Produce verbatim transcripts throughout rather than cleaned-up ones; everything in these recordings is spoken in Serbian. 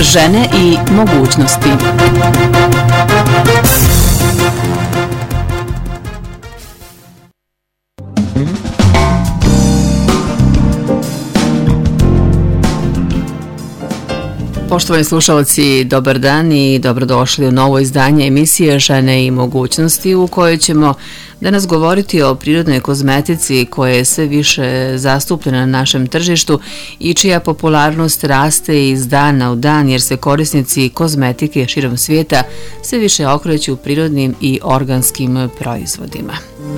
žene i mogućnosti. Poštovani slušalci, dobar dan i dobrodošli u novo izdanje emisije Žene i mogućnosti, u kojoj ćemo danas govoriti o prirodnoj kozmetici koja je sve više zastupljena na našem tržištu i čija popularnost raste iz dana u dan jer se korisnici kozmetike širom svijeta sve više okreću prirodnim i organskim proizvodima.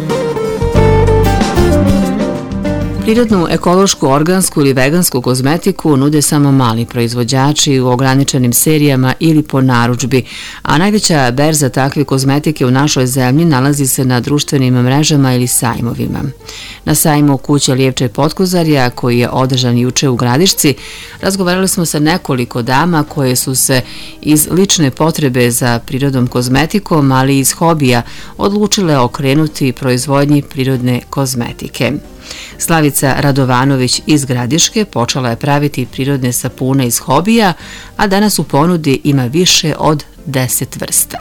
Prirodnu, ekološku, organsku ili vegansku kozmetiku nude samo mali proizvođači u ograničenim serijama ili po narudžbi, a najveća berza takve kozmetike u našoj zemlji nalazi se na društvenim mrežama ili sajmovima. Na sajmu Kuća Lijevče Potkozarja, koji je održan juče u Gradišci, razgovarali smo sa nekoliko dama koje su se iz lične potrebe za prirodnom kozmetikom, ali i iz hobija, odlučile okrenuti proizvodnji prirodne kozmetike. Slavica Radovanović iz Gradiške počela je praviti prirodne sapune iz hobija, a danas u ponudi ima više od deset vrsta.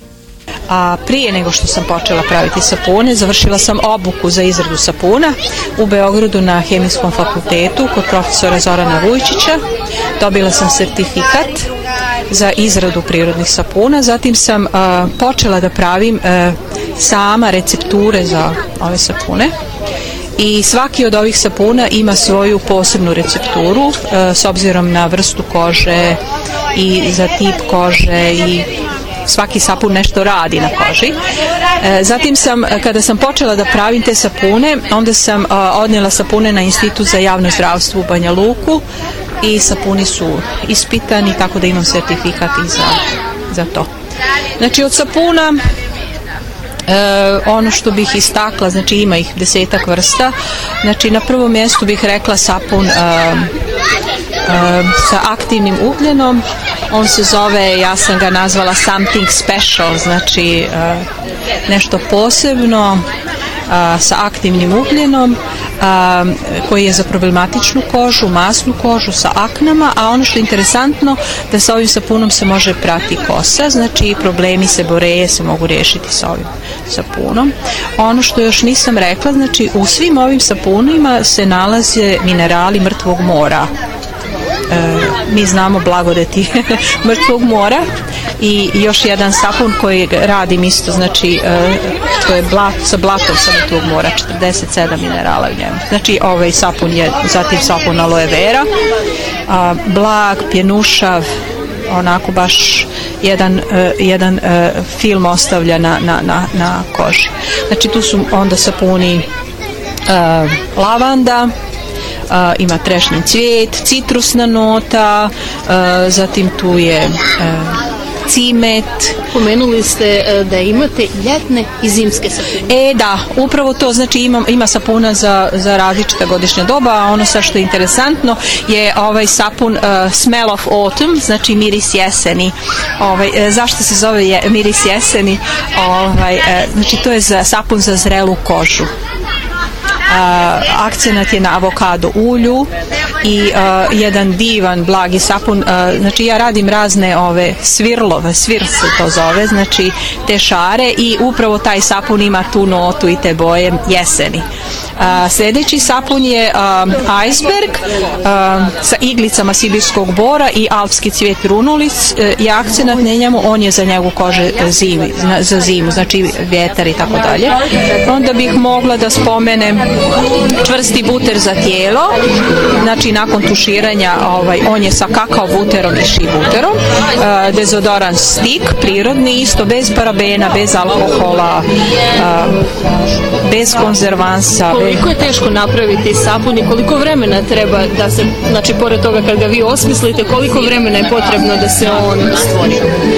A prije nego što sam počela praviti sapune, završila sam obuku za izradu sapuna u Beogradu na Hemijskom fakultetu kod profesora Zorana Vujčića. Dobila sam sertifikat za izradu prirodnih sapuna, zatim sam a, počela da pravim a, sama recepture za ove sapune. I svaki od ovih sapuna ima svoju posebnu recepturu e, s obzirom na vrstu kože i za tip kože i svaki sapun nešto radi na koži. E, zatim sam, kada sam počela da pravim te sapune, onda sam a, odnijela sapune na Institut za javno zdravstvo u Banja Luku i sapuni su ispitani, tako da imam sertifikat i za, za to. Znači od sapuna E, ono što bih istakla, znači ima ih desetak vrsta, znači na prvom mjestu bih rekla sapun e, e, sa aktivnim ugljenom, on se zove, ja sam ga nazvala something special, znači e, nešto posebno a, sa aktivnim ugljenom a, koji je za problematičnu kožu, masnu kožu sa aknama, a ono što je interesantno da sa ovim sapunom se može prati kosa, znači problemi seboreje se mogu riješiti sa ovim sapunom. Ono što još nisam rekla, znači u svim ovim sapunima se nalaze minerali mrtvog mora. E, mi znamo blagodeti mrtvog mora i još jedan sapun koji radim isto, znači e, to je blat, sa blatom sa mrtvog mora, četrdeset sedam minerala u njemu. Znači ovaj sapun je zatim sapun aloe vera, a, blag, pjenušav, onako baš jedan, uh, jedan uh, film ostavlja na, na, na, na koži. Znači tu su onda sapuni uh, lavanda, Uh, ima trešnji cvijet, citrusna nota, uh, zatim tu je uh, cimet. Pomenuli ste uh, da imate ljetne i zimske sapune. E da, upravo to, znači ima, ima sapuna za, za različita godišnja doba, a ono sa što je interesantno je ovaj sapun uh, Smell of Autumn, znači miris jeseni. Ovaj, uh, zašto se zove je, miris jeseni? Ovaj, uh, znači to je za sapun za zrelu kožu. Uh, akcenat je na avokado ulju i uh, jedan divan blagi sapun, uh, znači ja radim razne ove svirlove, svir se to zove, znači te šare i upravo taj sapun ima tu notu i te boje jeseni. Uh, sljedeći sapun je um, iceberg uh, sa iglicama sibirskog bora i alpski cvijet runulic uh, i akcenat na njemu, on je za njegu kože zimi, za zimu, znači vjetar i tako dalje. Onda bih mogla da spomenem čvrsti buter za tijelo, znači nakon tuširanja ovaj, on je sa kakao buterom i ši buterom, uh, dezodorans stik, prirodni isto, bez parabena, bez alkohola, uh, bez konzervansa. Koliko je teško napraviti sapun i koliko vremena treba da se, znači pored toga kad ga vi osmislite, koliko vremena je potrebno da se on stvori?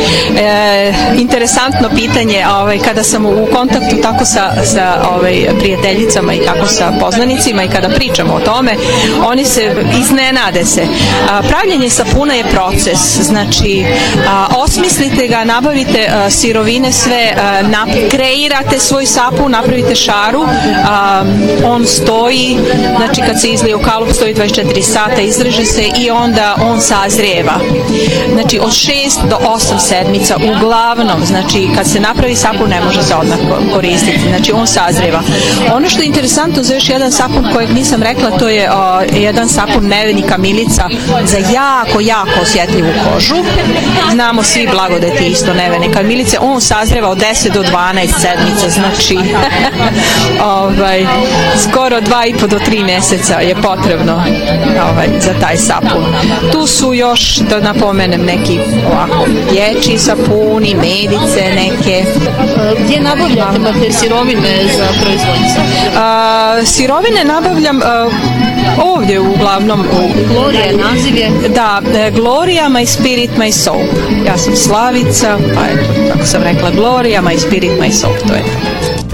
E, interesantno pitanje, ovaj, kada sam u kontaktu tako sa, sa ovaj, prijateljicama i tako sa poznanicima i kada pričamo o tome, oni se iznenade se. A, pravljenje sapuna je proces, znači a, osmislite ga, nabavite a, sirovine sve, a, nap, kreirate svoj sapun, napravite šaru, a, on stoji, znači kad se izlije u kalup stoji dvadeset četiri sata, izreže se i onda on sazrijeva. Znači od šest do osam sedmica uglavnom, znači kad se napravi sapun ne može se odmah koristiti, znači on sazrijeva. Ono što je interesantno za još jedan sapun kojeg nisam rekla, to je o, jedan sapun nevenika milica za jako, jako osjetljivu kožu. Znamo svi blagodeti isto nevenika milice, on sazrijeva od deset do dvanaest sedmica, znači ovaj, skoro dva i po do tri mjeseca je potrebno ovaj, za taj sapun. Tu su još, da napomenem, neki ovako dječji sapuni, medice neke. Gdje nabavljate te sirovine za proizvodnju sapuna? Sirovine nabavljam a, ovdje uglavnom. U, Gloria naziv je? Da, Gloria My Spirit My Soap. Ja sam Slavica, pa eto, kako sam rekla, Gloria My Spirit My Soap, to je to.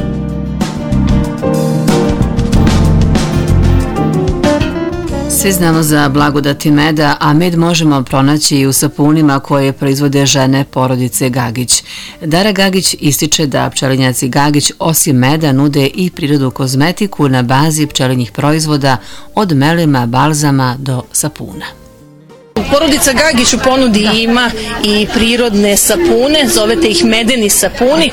Svi znamo za blagodati meda, a med možemo pronaći i u sapunima koje proizvode žene porodice Gagić. Dara Gagić ističe da pčelinjaci Gagić osim meda nude i prirodnu kozmetiku na bazi pčelinjih proizvoda od melema, balzama do sapuna. Porodica Gagić u ponudi ima i prirodne sapune, zovete ih medeni sapuni.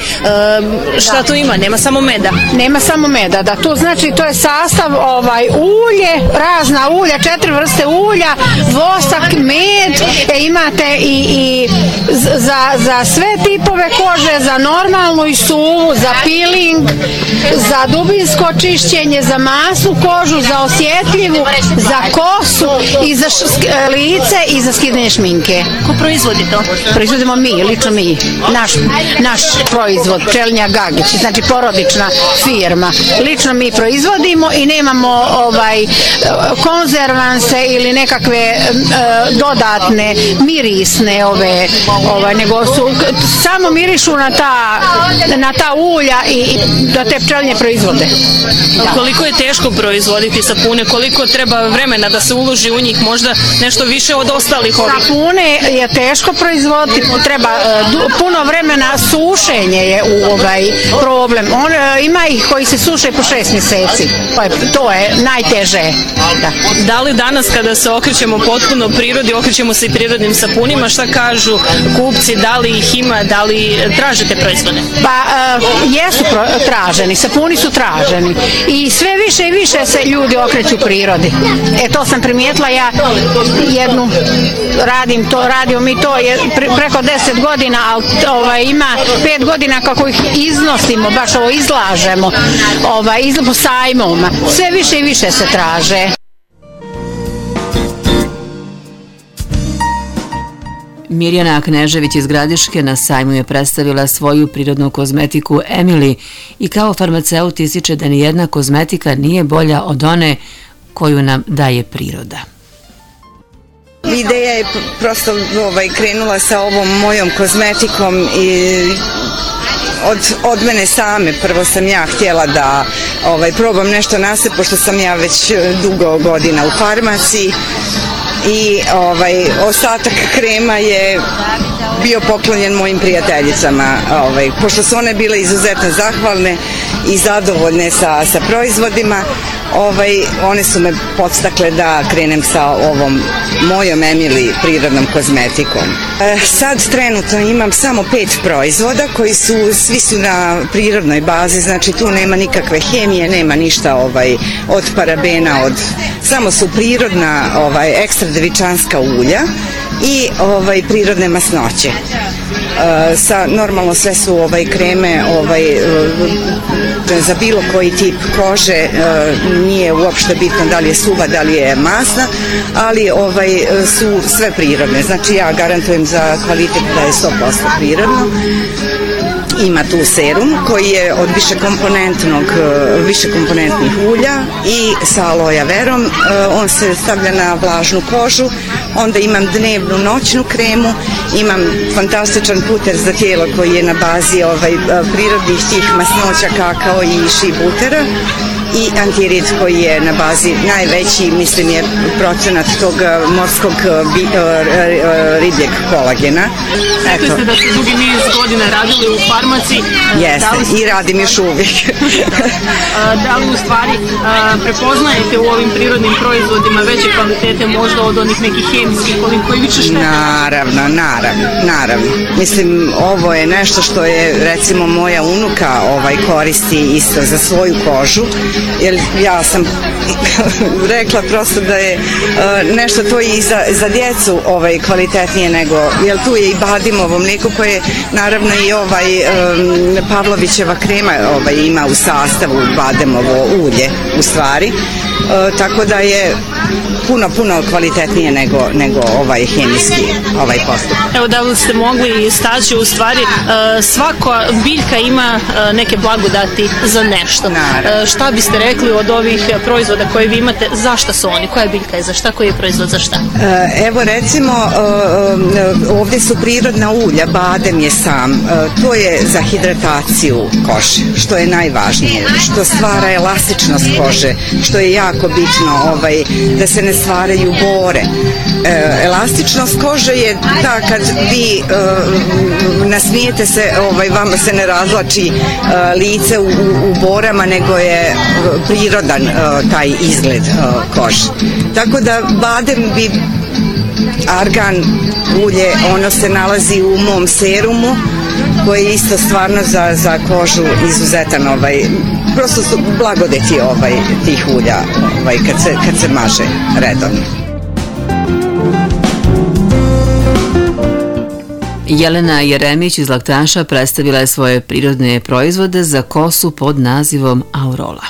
E, šta to ima? Nema samo meda? Nema samo meda, da. To znači to je sastav ovaj, ulje, razna ulja, četiri vrste ulja, vosak, med, e, imate i, i za, za sve tipove kože, za normalnu i suvu, za peeling, za dubinsko čišćenje, za masnu kožu, za osjetljivu, za kosu i za lice i za skidanje šminke. Ko proizvodi to? Proizvodimo mi, lično mi. Naš, naš proizvod, pčelinja Gagić, znači porodična firma. Lično mi proizvodimo i nemamo ovaj konzervanse ili nekakve uh, dodatne mirisne ove, ovaj, nego su samo mirišu na ta, na ta ulja i da te pčelinje proizvode. Da. Koliko je teško proizvoditi sapune? Koliko treba vremena da se uloži u njih? Možda nešto više od ostalih ovih? Sapune je teško proizvoditi, treba uh, puno vremena, sušenje je u ovaj problem. On uh, ima ih koji se suše po šest mjeseci. To je, to je najteže. Da. Da li danas kada se okrećemo potpuno prirodi, okrećemo se i prirodnim sapunima, šta kažu kupci, da li ih ima, da li tražite proizvode? Pa uh, jesu pro, traženi, sapuni su traženi i sve više i više se ljudi okreću prirodi. E to sam primijetila, ja jednu radim to, radio mi to je pre, preko deset godina, ali ovaj, ima pet godina kako ih iznosimo, baš ovo izlažemo, ovaj, izla po sajmovima. Sve više i više se traže. Mirjana Knežević iz Gradiške na sajmu je predstavila svoju prirodnu kozmetiku Emily i kao farmaceut ističe da nijedna kozmetika nije bolja od one koju nam daje priroda. Ideja je prosto ovaj, krenula sa ovom mojom kozmetikom i od, od mene same. Prvo sam ja htjela da ovaj, probam nešto na sebe, pošto sam ja već dugo godina u farmaciji i ovaj, ostatak krema je bio poklonjen mojim prijateljicama, ovaj, pošto su one bile izuzetno zahvalne i zadovoljne sa, sa proizvodima. Ovaj, one su me podstakle da krenem sa ovom mojom Emily prirodnom kozmetikom. E, sad trenutno imam samo pet proizvoda koji su, svi su na prirodnoj bazi, znači tu nema nikakve hemije, nema ništa ovaj, od parabena, od, samo su prirodna ovaj, ekstra devičanska ulja i ovaj, prirodne masnoće. Uh, sa, normalno sve su ovaj, kreme ovaj, uh, za bilo koji tip kože, uh, nije uopšte bitno da li je suva, da li je masna, ali ovaj, su sve prirodne, znači ja garantujem za kvalitet da je sto posto prirodno. Ima tu serum koji je od višekomponentnog, višekomponentnih ulja i sa aloe verom. On se stavlja na vlažnu kožu. Onda imam dnevnu noćnu kremu, imam fantastičan puter za tijelo koji je na bazi ovaj, prirodnih tih masnoća, kakao i ši butera. i antirid koji je na bazi najveći, mislim je procenat tog morskog bi, ribljeg kolagena. Rekli ste da ste dugi niz godina radili u farmaciji. Jeste, i radim još uvijek. Da li u stvari prepoznajete u ovim prirodnim proizvodima veće kvalitete možda od onih nekih hemijskih koji više štete? Naravno, naravno, naravno. Mislim, ovo je nešto što je recimo moja unuka ovaj, koristi isto za svoju kožu, jer ja sam rekla prosto da je uh, nešto to i za, za djecu ovaj, kvalitetnije nego, jer tu je i badimovo mlijeko koje naravno i ovaj um, Pavlovićeva krema ovaj, ima u sastavu bademovo ulje u stvari, uh, tako da je puno, puno kvalitetnije nego, nego ovaj hemijski ovaj postup. Evo da li ste mogli istaći u stvari uh, svaka biljka ima uh, neke blagodati za nešto. Uh, šta biste rekli od ovih proizvoda koje vi imate, za šta su oni, koja biljka je za šta, koji je proizvod za šta? Uh, evo recimo uh, ovdje su prirodna ulja, badem je sam, uh, to je za hidrataciju kože, što je najvažnije, što stvara elastičnost kože, što je jako bitno ovaj, da se ne stvaraju bore. E, elastičnost kože je ta kad vi e, nasmijete se, ovaj, vama se ne razlači e, lice u, u borama, nego je prirodan e, taj izgled e, kože. Tako da badem bi argan ulje, ono se nalazi u mom serumu koji je isto stvarno za, za kožu izuzetan ovaj, prosto su blagodeti ovaj, tih ulja ovaj, kad, se, kad se maže redovno. Jelena Jeremić iz Laktaša predstavila je svoje prirodne proizvode za kosu pod nazivom Aurola.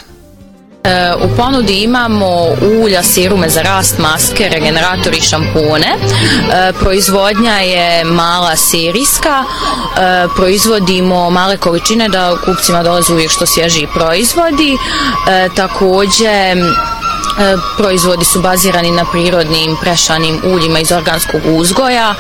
U ponudi imamo ulja, sirume za rast, maske, regeneratori i šampune. Proizvodnja je mala serijska, proizvodimo male količine da kupcima dolaze uvijek što svježiji proizvodi. Također proizvodi su bazirani na prirodnim prešanim uljima iz organskog uzgoja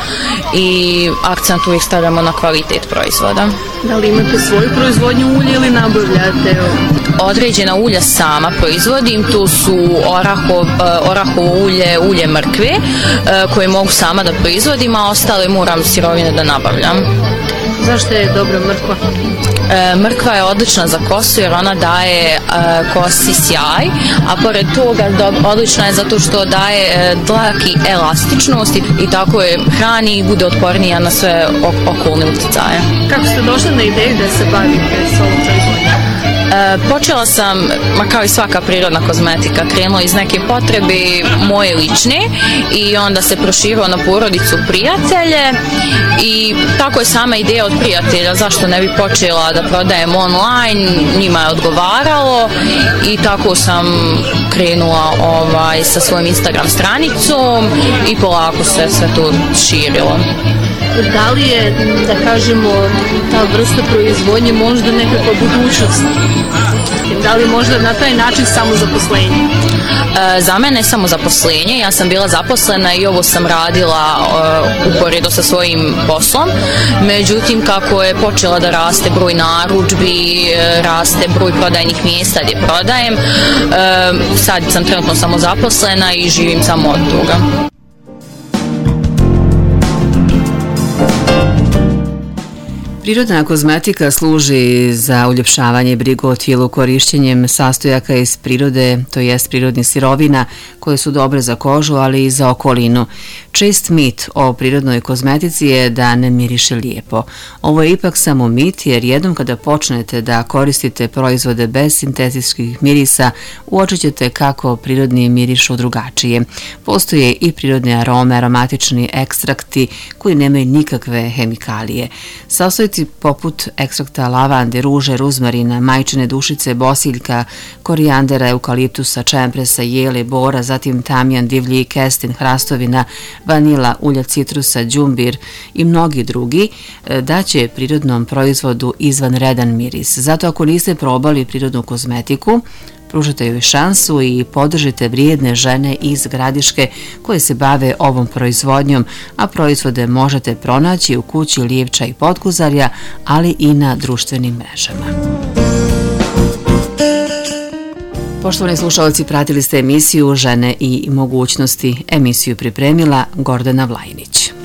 i akcent uvijek stavljamo na kvalitet proizvoda. Da li imate svoju proizvodnju ulja ili nabavljate? Određena ulja sama proizvodim, tu su orahov, orahovo ulje, ulje mrkve koje mogu sama da proizvodim, a ostale moram sirovine da nabavljam. Zašto je dobra mrkva? E, mrkva je odlična za kosu jer ona daje e, kosi sjaj, a pored toga do, odlična je zato što daje e, dlaki elastičnost i, i tako je hrani i bude otpornija na sve ok, okolne utjecaje. Kako ste došli na ideju da se bavite s ovom proizvodnjom? E, počela sam, ma kao i svaka prirodna kozmetika, krenula iz neke potrebe moje lične i onda se proširila na porodicu, prijatelje i tako je sama ideja od prijatelja, zašto ne bi počela da prodajem online, njima je odgovaralo i tako sam krenula ovaj, sa svojom Instagram stranicom i polako se sve to širilo. Da li je, da kažemo, ta vrsta proizvodnje možda nekakva budućnost? Da li možda na taj način samo zaposlenje? E, za mene je samo zaposlenje, ja sam bila zaposlena i ovo sam radila e, uporedo sa svojim poslom, međutim kako je počela da raste broj narudžbi, e, raste broj prodajnih mjesta gdje prodajem, e, sad sam trenutno samo zaposlena i živim samo od toga. Prirodna kozmetika služi za uljepšavanje i brigu o tijelu korišćenjem sastojaka iz prirode, to jest prirodnih sirovina koje su dobre za kožu, ali i za okolinu. Čest mit o prirodnoj kozmetici je da ne miriše lijepo. Ovo je ipak samo mit jer jednom kada počnete da koristite proizvode bez sintetičkih mirisa, uočit ćete kako prirodni mirišu drugačije. Postoje i prirodne arome, aromatični ekstrakti koji nemaju nikakve hemikalije. Sastojci poput ekstrakta lavande, ruže, ruzmarina, majčine dušice, bosiljka, korijandera, eukaliptusa, čempresa, jele, bora, zatim tamjan, divlji, kestin, hrastovina, vanila, ulja citrusa, đumbir i mnogi drugi daće prirodnom proizvodu izvanredan miris. Zato ako niste probali prirodnu kozmetiku, pružite joj šansu i podržite vrijedne žene iz Gradiške koje se bave ovom proizvodnjom, a proizvode možete pronaći u kući Lijevča i Podguzarja, ali i na društvenim mrežama. Poštovani slušalci, pratili ste emisiju Žene i mogućnosti. Emisiju pripremila Gordana Vlajinić.